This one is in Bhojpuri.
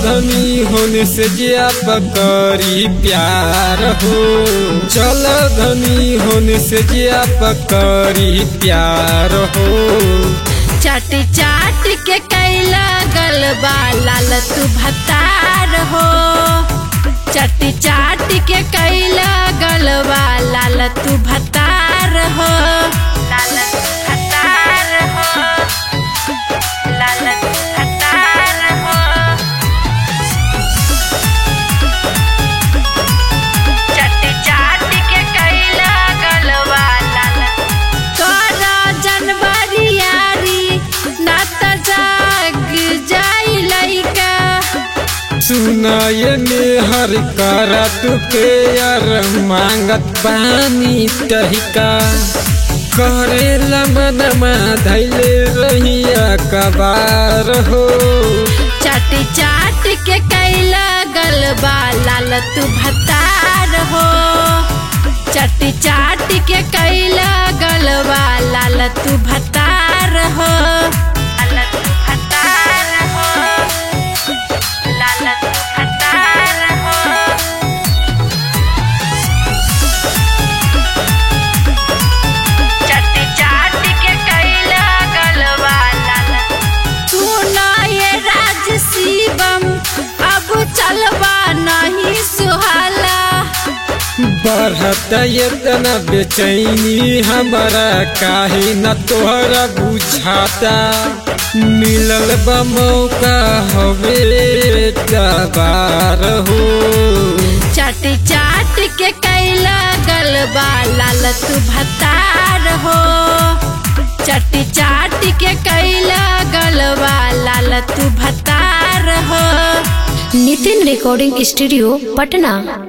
धनी होने से जिया पकड़ी प्यार हो, चल धनी होने से जिया पकड़ी प्यार हो। चाट चाट के कैला गलबा लाल तू भतार हो, चाट चाट के कैला गलबा लाल तू भतार हो, लाल तू भतार हो, लाल तू भतार हो। चाट चाट के कैला गलबा लाल तोरा जनवरी यारी ना त जाग जाई लइका। सुनाए मेहर करा तू प्यार मांगत बानी टहिका, करेला मनमा धैले रहिया कबार हो। चाट चाट के कैला गलबा लाल तू भतार हो, चाट चाट के कैला गलबा लाल तू भतार हो, लाल तू भतार हो, लाल तू भतार हो। चाट चाट के कैला गलबा लाल सुना ये राज शिवम अब चलबा नहीं सुहाला। बढ़त इतना बेचैनी हमारा काहे न तोहरा बुझाता, मिलल बा मौका हवे तबार हो। चाट चाट के कैला गलबा लाल तू भतार हो, चाट चाट के कैला गलबा लाल तू भतार हो। Nitin recording studio Patna.